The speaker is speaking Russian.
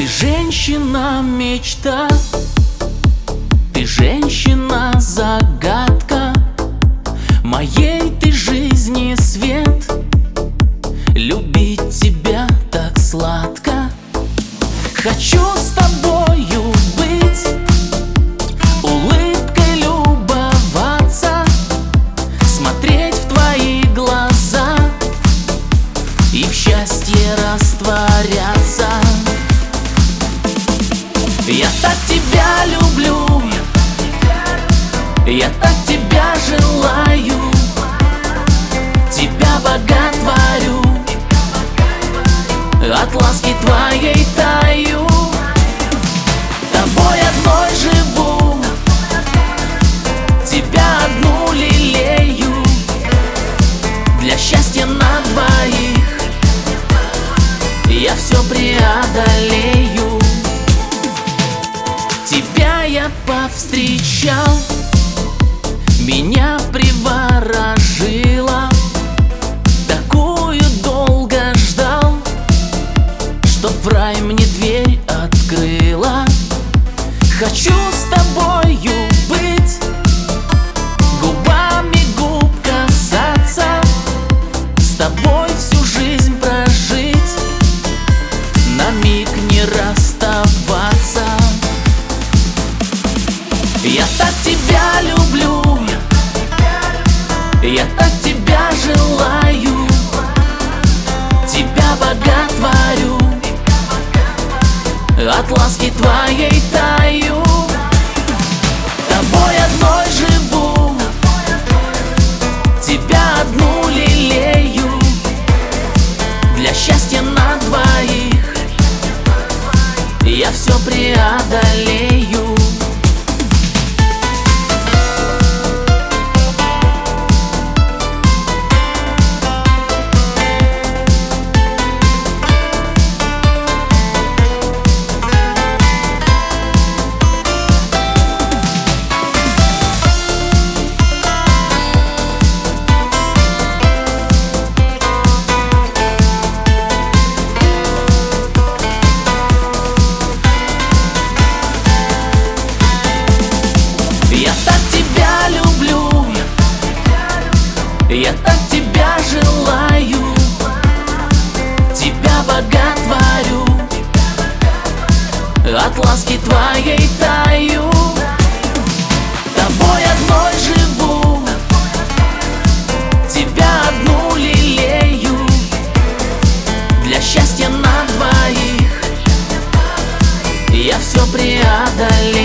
женщина-мечта, ты женщина-загадка моей ты жизни свет. Любить тебя так сладко. Хочу с тобою быть, улыбкой любоваться, смотреть в твои глаза и в счастье растворяться. Я так тебя люблю, я так тебя желаю, тебя боготворю, от ласки твоей таю. Тобой одной живу, тебя одну лелею, для счастья на двоих я все преодолею. Тебя я повстречал, меня приворожила, такую долго ждал, чтоб в рай мне дверь открыла. Хочу с тобою быть, губами губ касаться, с тобой всю жизнь прожить, на миг не расставаться. Я так тебя люблю, я так тебя желаю, тебя боготворю, от ласки твоей таю. Тобой одной живу, тебя одну лелею, для счастья на двоих я все преодолею. Я так тебя желаю, тебя боготворю, от ласки твоей таю. Тобой одной живу, тебя одну лелею, для счастья на двоих я все преодолею.